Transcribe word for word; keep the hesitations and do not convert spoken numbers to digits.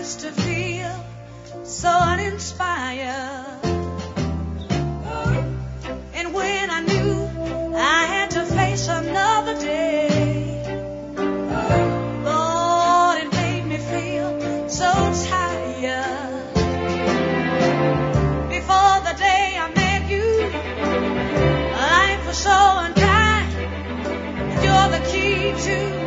used to feel so uninspired. And when I knew I had to face another day, Lord, it made me feel so tired. Before the day I met you, life was so unkind. You're the key to